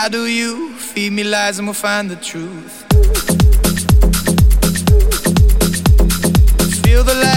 how do you? Feed me lies and we'll find the truth. Feel the light